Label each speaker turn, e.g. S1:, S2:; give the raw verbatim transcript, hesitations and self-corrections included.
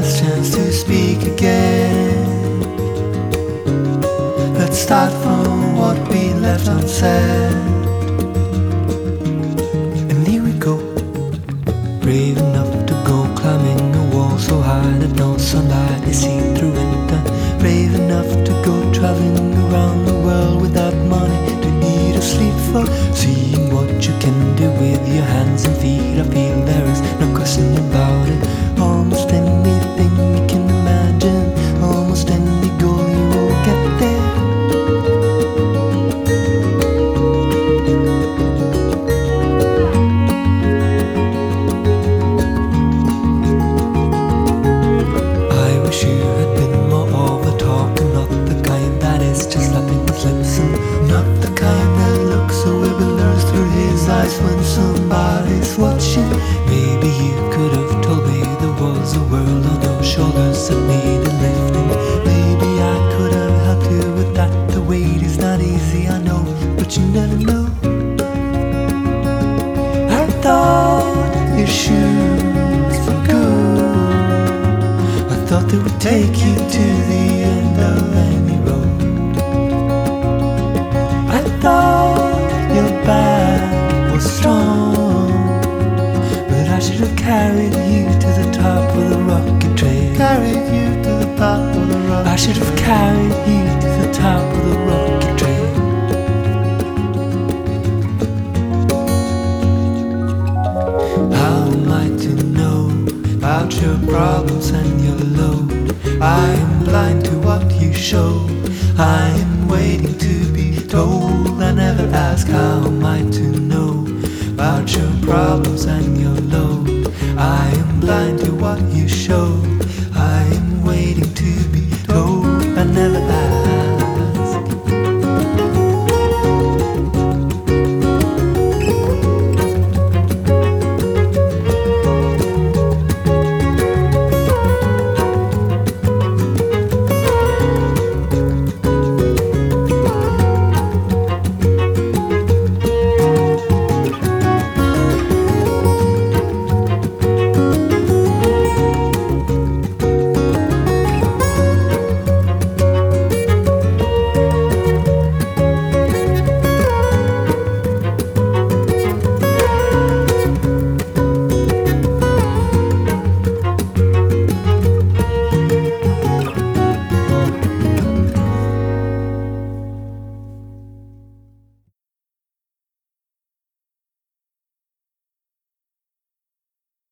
S1: last chance to speak again. Let's start from what we left unsaid. And here we go, brave enough to go climbing a wall so high that no sunlight is seen through winter. Brave enough to go traveling around the world without money to eat or sleep for. Seeing what you can do with your hands and feet, I feel there is no question about it. Almost anything you can imagine, almost any goal you will get there. I wish you had been more of a talker, not the kind that is just slapping his lips, and not the kind that looks so bewildered through his eyes when somebody's watching. Maybe you could have told me there was a world on your shoulders that needed lifting. Maybe I could have helped you with that. The weight is not easy, I know, but you never know. I thought your shoes were good. I thought they would take you to the end of any road. I thought your back was strong, but I should have carried you to the top of the rocket train. Carried you to the top of the rocket. I should have carried you to the top of the rocket train. How am I to know about your problems and your load? I am blind to what you show. I am waiting to be told. I never ask how am I to know about your problems and your load. I am blind to what you show.